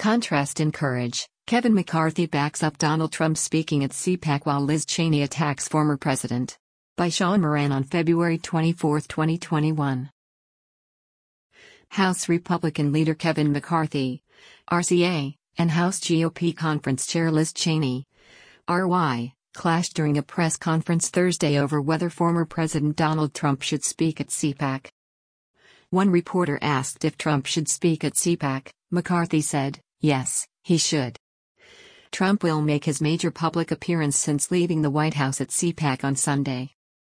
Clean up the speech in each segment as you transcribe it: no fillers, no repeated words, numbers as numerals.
Contrast in courage, Kevin McCarthy backs up Donald Trump speaking at CPAC while Liz Cheney attacks former president. By Sean Moran on February 24, 2021. House Republican leader Kevin McCarthy, RCA, and House GOP conference chair Liz Cheney, RY, clashed during a press conference Thursday over whether former President Donald Trump should speak at CPAC. One reporter asked if Trump should speak at CPAC. McCarthy said, yes, he should. Trump will make his major public appearance since leaving the White House at CPAC on Sunday.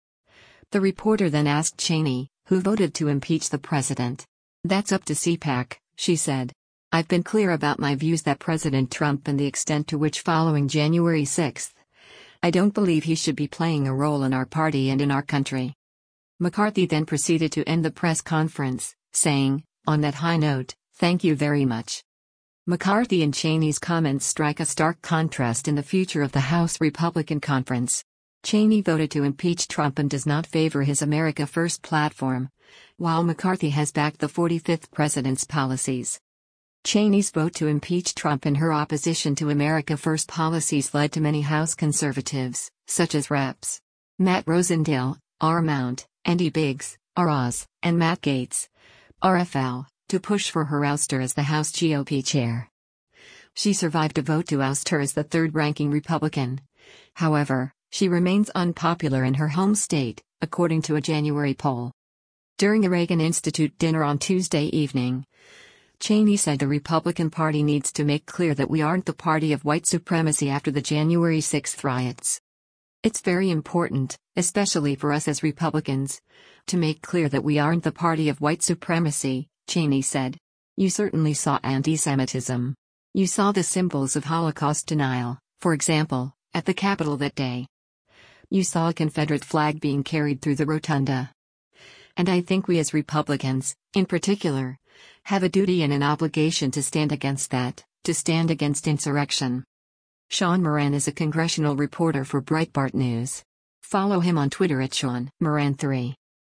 The reporter then asked Cheney, who voted to impeach the president. That's up to CPAC, she said. I've been clear about my views that President Trump and the extent to which following January 6. I don't believe he should be playing a role in our party and in our country. McCarthy then proceeded to end the press conference, saying, on that high note, thank you very much. McCarthy and Cheney's comments strike a stark contrast in the future of the House Republican Conference. Cheney voted to impeach Trump and does not favor his America First platform, while McCarthy has backed the 45th president's policies. Cheney's vote to impeach Trump and her opposition to America First policies led to many House conservatives, such as Reps. Matt Rosendale, R. Mount, Andy Biggs, R. Oz, and Matt Gaetz, RFL, to push for her ouster as the House GOP chair. She survived a vote to oust her as the third-ranking Republican. However, she remains unpopular in her home state, according to a January poll. During a Reagan Institute dinner on Tuesday evening, Cheney said the Republican Party needs to make clear that we aren't the party of white supremacy after the January 6th riots. It's very important, especially for us as Republicans, to make clear that we aren't the party of white supremacy, Cheney said. You certainly saw anti-Semitism. You saw the symbols of Holocaust denial, for example, at the Capitol that day. You saw a Confederate flag being carried through the rotunda. And I think we as Republicans, in particular, have a duty and an obligation to stand against that, to stand against insurrection. Sean Moran is a congressional reporter for Breitbart News. Follow him on Twitter at Sean Moran3.